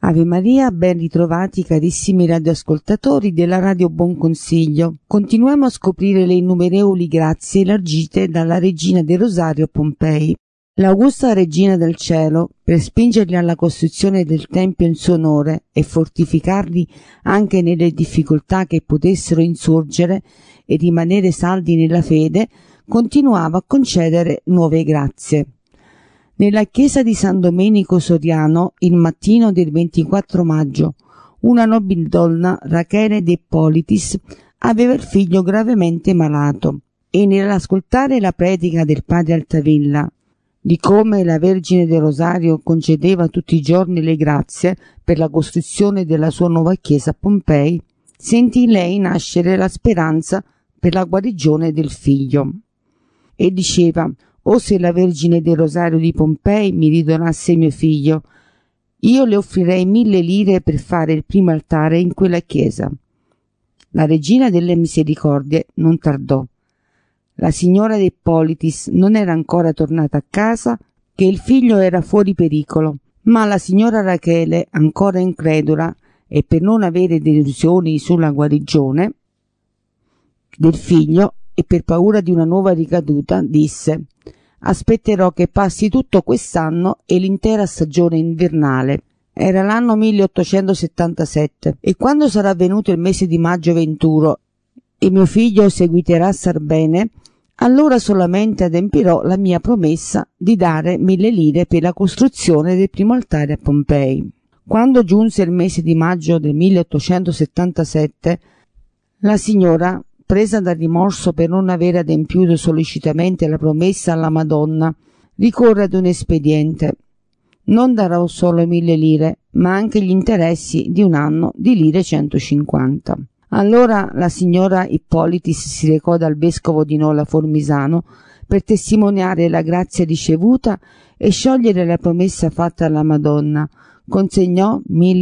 Ave Maria, ben ritrovati carissimi radioascoltatori della Radio Buon Consiglio. Continuiamo a scoprire le innumerevoli grazie elargite dalla Regina del Rosario a Pompei. L'augusta Regina del Cielo, per spingerli alla costruzione del Tempio in suo onore e fortificarli anche nelle difficoltà che potessero insorgere e rimanere saldi nella fede, continuava a concedere nuove grazie. Nella chiesa di San Domenico Soriano, il mattino del 24 maggio, una nobile donna, Rachele de Politis, aveva il figlio gravemente malato e nell'ascoltare la predica del padre Altavilla di come la Vergine del Rosario concedeva tutti i giorni le grazie per la costruzione della sua nuova chiesa a Pompei, sentì in lei nascere la speranza per la guarigione del figlio. E diceva: «O se la Vergine del Rosario di Pompei mi ridonasse mio figlio, io le offrirei 1000 lire per fare il primo altare in quella chiesa». La Regina delle Misericordie non tardò. La signora De Politis non era ancora tornata a casa, che il figlio era fuori pericolo, ma la signora Rachele, ancora incredula e per non avere delusioni sulla guarigione del figlio e per paura di una nuova ricaduta, disse: «Aspetterò che passi tutto quest'anno e l'intera stagione invernale». Era l'anno 1877 e quando sarà venuto il mese di maggio venturo e mio figlio seguiterà a star bene, allora solamente adempirò la mia promessa di dare 1000 lire per la costruzione del primo altare a Pompei. Quando giunse il mese di maggio del 1877, la signora, presa dal rimorso per non aver adempiuto sollecitamente la promessa alla Madonna, ricorre ad un espediente. «Non darò solo 1000 lire, ma anche gli interessi di un anno di lire 150. Allora la signora Ippolitis si recò dal vescovo di Nola Formisano per testimoniare la grazia ricevuta e sciogliere la promessa fatta alla Madonna. Consegnò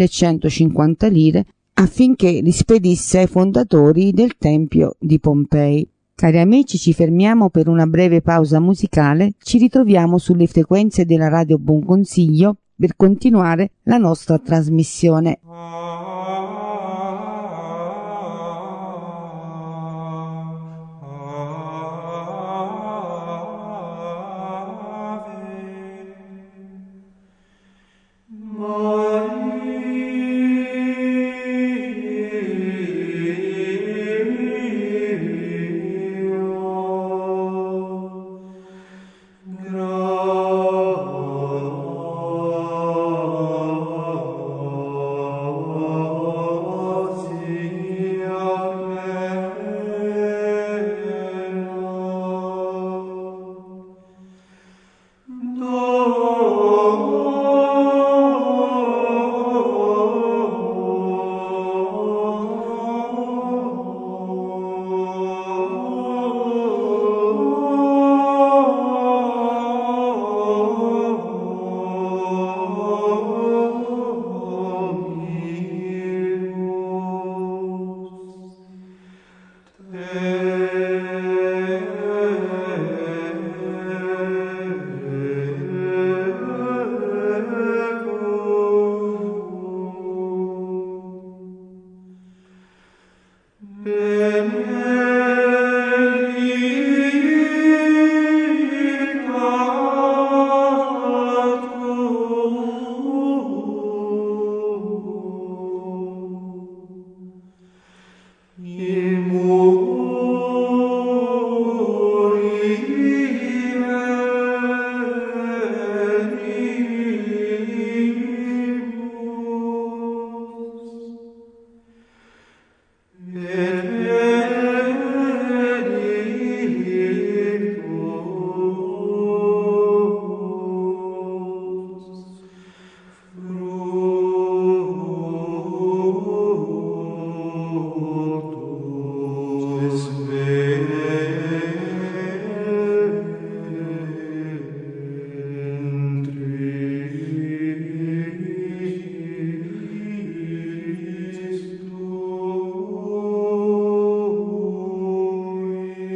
1150 lire affinché li spedisse ai fondatori del Tempio di Pompei. Cari amici, ci fermiamo per una breve pausa musicale, ci ritroviamo sulle frequenze della Radio Buon Consiglio per continuare la nostra trasmissione.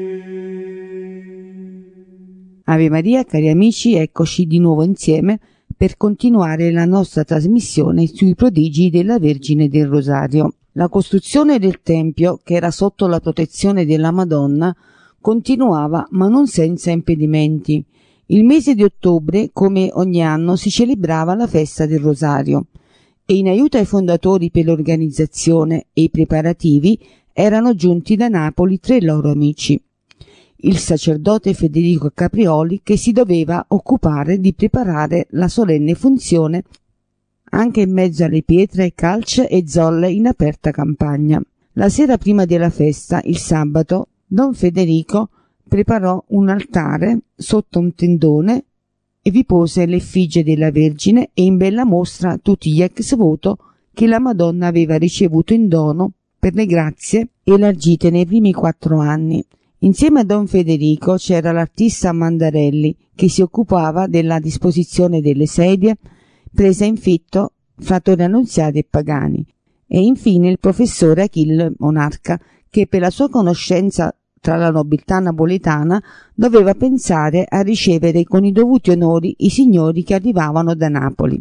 Ave Maria, cari amici, eccoci di nuovo insieme per continuare la nostra trasmissione sui prodigi della Vergine del Rosario. La costruzione del Tempio, che era sotto la protezione della Madonna, continuava, ma non senza impedimenti. Il mese di ottobre, come ogni anno, si celebrava la festa del Rosario e in aiuto ai fondatori per l'organizzazione e i preparativi erano giunti da Napoli 3 loro amici. Il sacerdote Federico Caprioli, che si doveva occupare di preparare la solenne funzione anche in mezzo alle pietre, calce e zolle in aperta campagna. La sera prima della festa, il sabato, Don Federico preparò un altare sotto un tendone e vi pose l'effigie della Vergine e in bella mostra tutti gli ex voto che la Madonna aveva ricevuto in dono per le grazie elargite nei primi 4 anni. Insieme a Don Federico c'era l'artista Mandarelli, che si occupava della disposizione delle sedie prese in fitto fra Torre Annunziata e Pagani, e infine il professore Achille Monarca, che per la sua conoscenza tra la nobiltà napoletana doveva pensare a ricevere con i dovuti onori i signori che arrivavano da Napoli.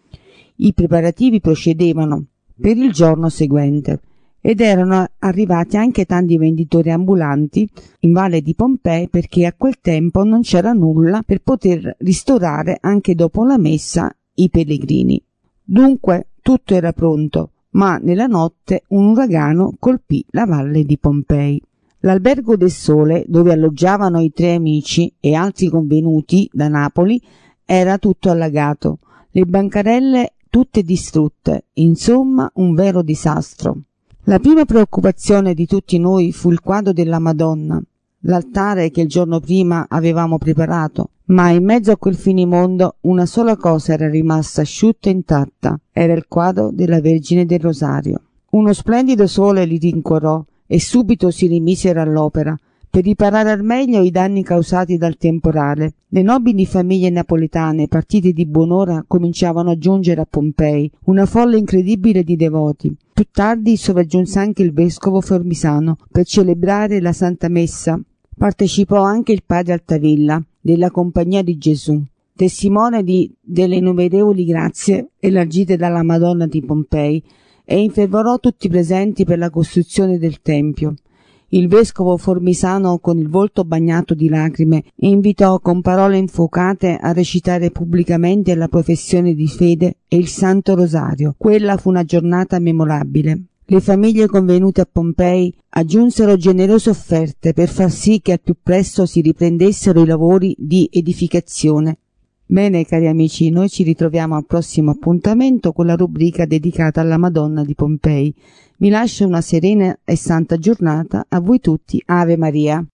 I preparativi procedevano per il giorno seguente ed erano arrivati anche tanti venditori ambulanti in Valle di Pompei, perché a quel tempo non c'era nulla per poter ristorare anche dopo la messa i pellegrini. Dunque tutto era pronto, ma nella notte un uragano colpì la Valle di Pompei. L'Albergo del Sole, dove alloggiavano i 3 amici e altri convenuti da Napoli, era tutto allagato, le bancarelle tutte distrutte, insomma un vero disastro. La prima preoccupazione di tutti noi fu il quadro della Madonna, l'altare che il giorno prima avevamo preparato, ma in mezzo a quel finimondo una sola cosa era rimasta asciutta e intatta, era il quadro della Vergine del Rosario. Uno splendido sole li rincuorò e subito si rimisero all'opera per riparare al meglio i danni causati dal temporale. Le nobili famiglie napoletane, partite di buon'ora, cominciavano a giungere a Pompei, una folla incredibile di devoti. Più tardi sopraggiunse anche il vescovo Formisano per celebrare la Santa Messa. Partecipò anche il padre Altavilla della Compagnia di Gesù, testimone delle innumerevoli grazie elargite dalla Madonna di Pompei, e infervorò tutti i presenti per la costruzione del Tempio. Il vescovo Formisano, con il volto bagnato di lacrime, invitò con parole infuocate a recitare pubblicamente la professione di fede e il Santo Rosario. Quella fu una giornata memorabile. Le famiglie convenute a Pompei aggiunsero generose offerte per far sì che al più presto si riprendessero i lavori di edificazione. Bene, cari amici, noi ci ritroviamo al prossimo appuntamento con la rubrica dedicata alla Madonna di Pompei. Vi lascio una serena e santa giornata a voi tutti. Ave Maria.